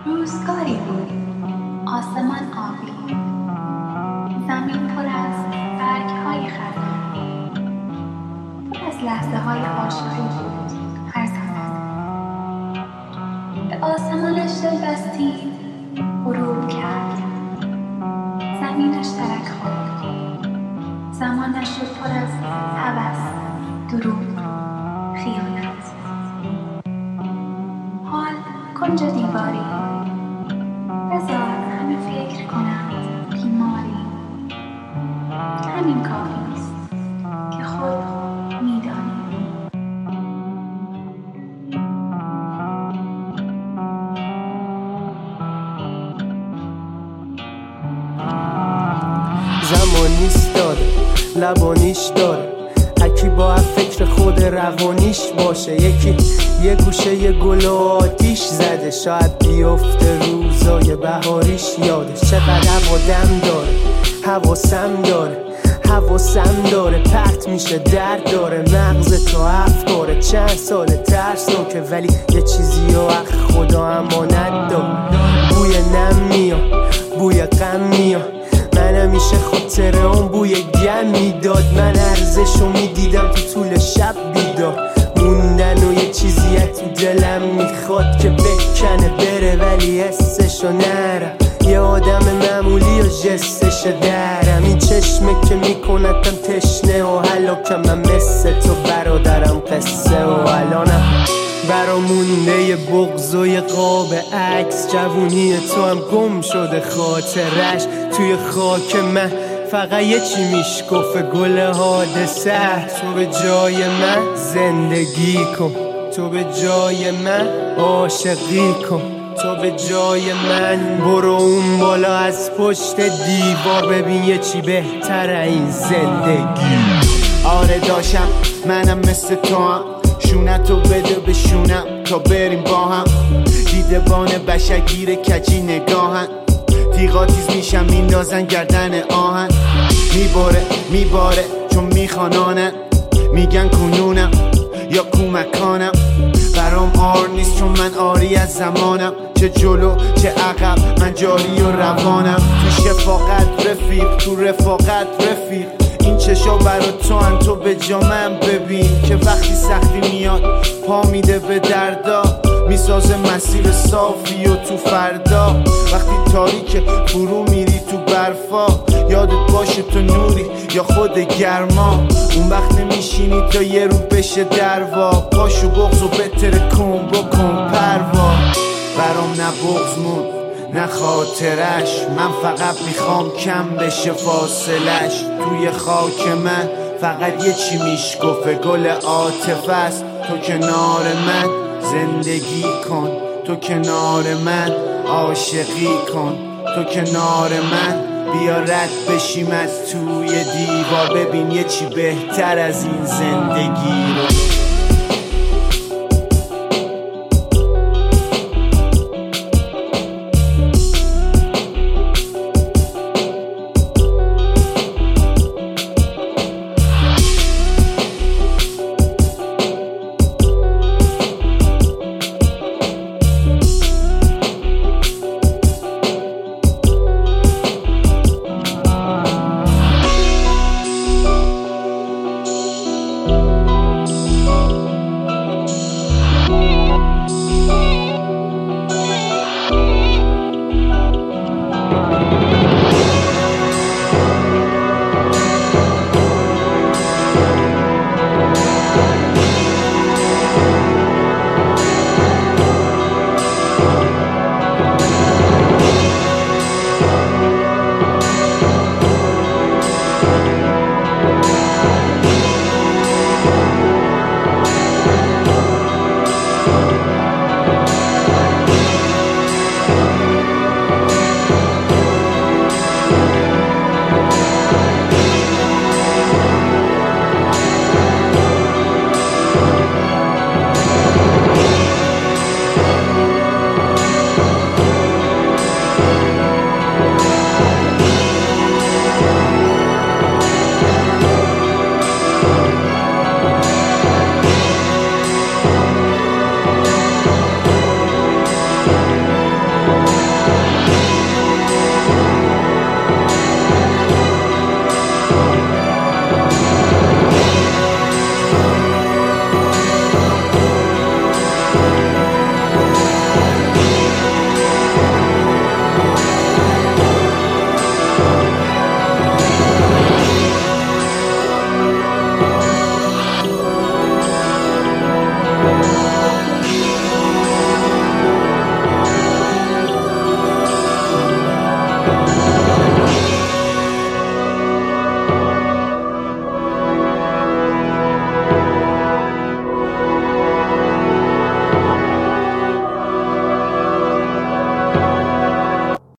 روزگاری بود، آسمان آبی، زمین پر از برگ‌های خزان، پر از لحظه‌های عاشقی بود هر زمان. به آسمانش دل بستید، غروب کرد، زمینش ترک خورد، زمانش شد پر از هوس، دروغ، خیانت. حال کنج دیواری، بذار همه فکر کنند بیماری. همین کافیست که خود میدانی. زمانیست داره، لبانیش داره، هکی با فکر خود روانیش باشه. یکی یه گوشه یه گل و آتیش زده، شاید بیفته روزای بهاریش یادش. چقدر آدم داره، حواسم داره، پرت میشه درد داره، مغز تو افکاره. چند سال ترسناکه ولی یه چیزی رو خدا امانت داره. بوی نم میاد، بوی غم میاد، من همیشه خاطره اون بوی گم میداد. من ارزشو میدیدم تو طول شب بیدار موندن و یه چیزی تو دلم میخواد که بکنه بره ولی حسشو نرم. یه آدم معمولی و جستش درم، این چشمه که میکنتم تشنه و هلاکم. من مثل تو برادرم قصه و الانم برامونده یه بغض و یه قاب عکس. جوونی تو هم گم شده خاطرش توی خاک من. فقط یه چی میشکفه گل حادثه. تو به جای من زندگی کن، تو به جای من عاشقی کن، تو به جای من برو اون بالا از پشت دیوار ببین یه چی بهتره این زندگی. آره داشتم منم مثل تو هم، شونتو بده به شونم تا بریم با هم. دیدبان بشگیر کجی نگاهن، تیغا تیز میشم میندازن گردن آهن. میباره چون میخوانانن، میگن کنونم یا کومکانم. برام آر نیست چون من آری از زمانم، چه جلو چه عقب من جاری و روانم. تو شفاقت رفیق، تو رفاقت رفیق، این چشا برا تو هم تو به جا من ببین که وقتی سختی میاد پا میده به دردا، میسازه مسیر صافی و تو فردا. وقتی تاریک فرو میری تو برفا، یادت باشه تو نوری یا خود گرما. اون وقت نمیشینی تا یه رو بشه دروا، پاشو بغض و بتره کن بکن پروا. برام نه بغض مون نه خاطرش، من فقط میخوام کم بشه فاصلش. توی خاک من فقط یه چی میشکفه گل عاطفه است. تو کنار من زندگی کن، تو کنار من عاشقی کن، تو کنار من بیا رد بشیم از توی دیوار ببین یه چی بهتر از این زندگی رو.